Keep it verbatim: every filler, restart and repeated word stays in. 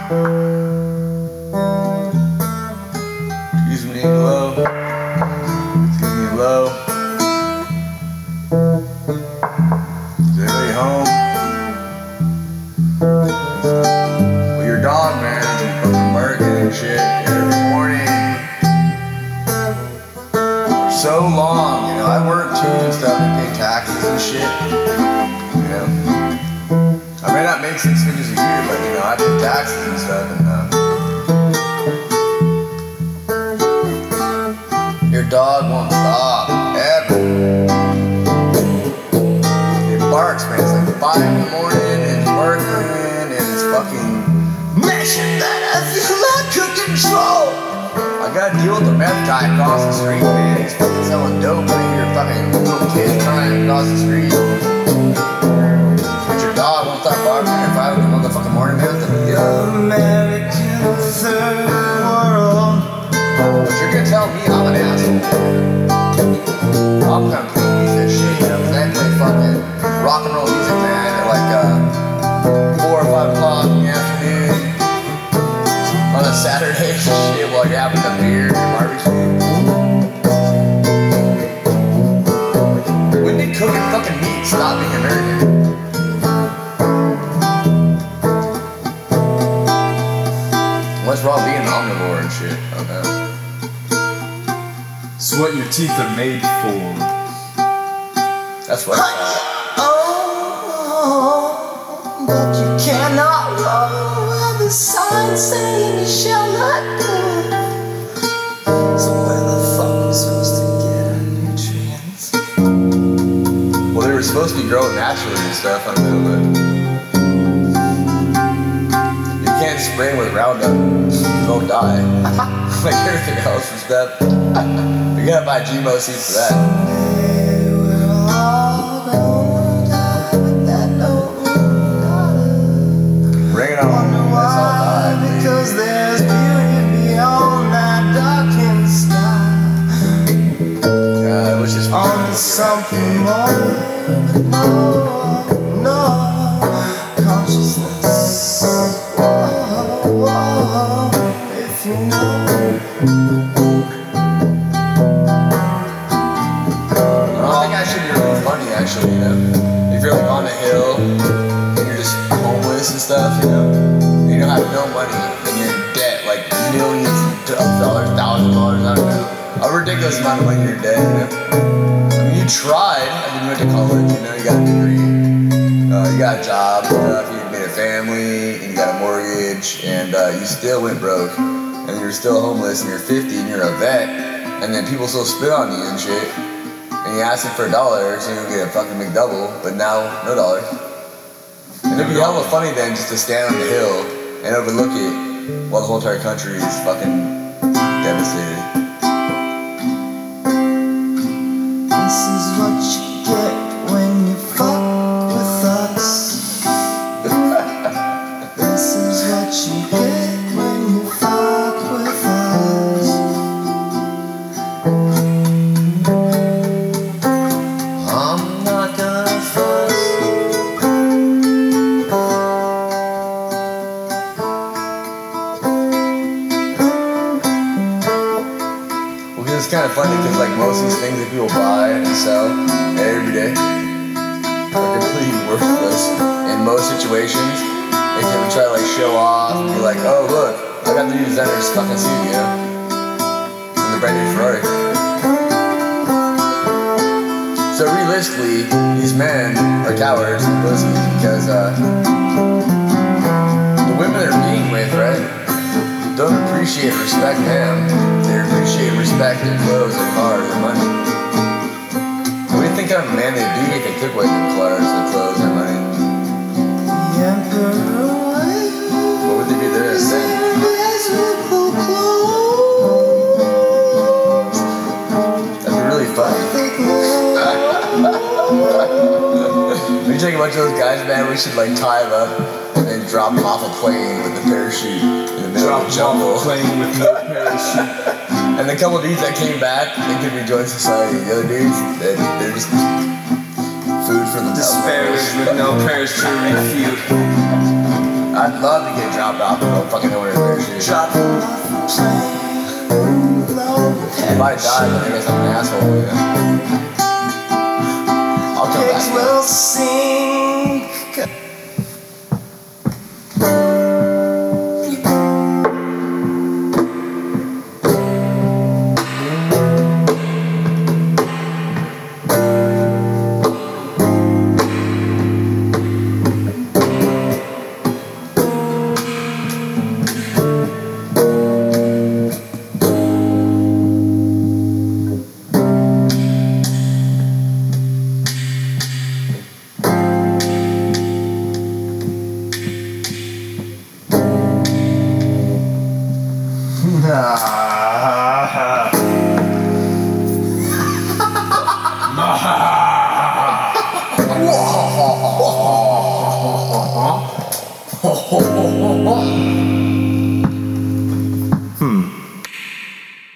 Excuse me, hello. Excuse me, hello. Is anybody home? Well, your dog, man, is fucking barking and shit every morning. For so long, you know. I work too and stuff and pay taxes and shit. You know. I may not make six figures a year, but you know, I pay taxes and stuff, and uh, your dog won't stop ever. It barks, man. It's like five in the morning, and it's barking, and it's fucking mashing that I feel like I control. I gotta deal with the meth guy across the street, man. He's fucking selling dope, and I hear fucking little kids crying across the street. Dog won't stop barking at five in the motherfucking morning, man. American third world. But you're gonna tell me I'm an asshole. I'm a complete piece of shit, you know, cause I play fucking rock and roll music, man, at like uh, four or five o'clock in the afternoon on a Saturday shit while you're having a beer and barbecue. When did cooking fucking meat stop being American? What's wrong being an omnivore and shit? Okay. It's what your teeth are made for. That's what I Oh, but you cannot run where the sign saying you shall not go. So where the fuck are we supposed to get our nutrients? Well, they were supposed to be growing naturally and stuff, I know, but you can't spray with Roundup, you won't die. Like everything else and stuff. You gotta buy G M O seeds for that. Hey, we're all gonna die, but that don't matter. Bring it on, Wonder let's all why? die. Because there's beauty beyond that darkened sky. Yeah, it was just On to something more, but no, no consciousness. Whoa, whoa, if you know. I think I should be really funny, actually, you know. If you're like on a hill and you're just homeless and stuff, you know, and you don't have no money and you're in debt, like millions of dollars, thousands of dollars, I don't know, a ridiculous amount of money you're in debt, you know. I mean, you tried. I mean, you went to college, you know, you got a degree, uh, you got a job, stuff, you made a family, and you got a mortgage, and uh, you still went broke, and you're still homeless, and you're fifty, and you're a vet, and then people still spit on you and shit. And you ask him for a dollar, so you get a fucking McDouble, but now, no dollar. And it'd be hella funny then just to stand on the hill and overlook it while the whole entire country is fucking devastated. This is what you get when you fuck with us. This is what you get when you fuck with us. I'm not gonna fuss. Well, it's kind of funny because like most of these things that people buy and sell every day are completely worthless in most situations. They can try to like show off and be like, oh look, I got the new designer's fucking suit, you know? And the brand new Ferrari. So realistically, these men are cowards and pussies because uh, the women they're being with, right, don't appreciate and respect them. They appreciate and respect their clothes, their cars, their money. What do you think kind of man they'd be if they took away their cars, their clothes, their money? The emperor What would they be there instead? invisible clothes. That'd be really funny. We take a bunch of those guys, man, we should like tie them up and then drop them off a plane with a parachute in the middle Drop of the jungle. playing with no parachute. And the couple dudes that came back, they could rejoin society. The other dudes, they, they're just food for the Disparaged with no parachute refute. I I'd love to get dropped off and go fucking nowhere to parachute. Dropping off a plane, low If I die, then I guess I'm an asshole. Yeah. I'll come pigs back. will sink. Whoa.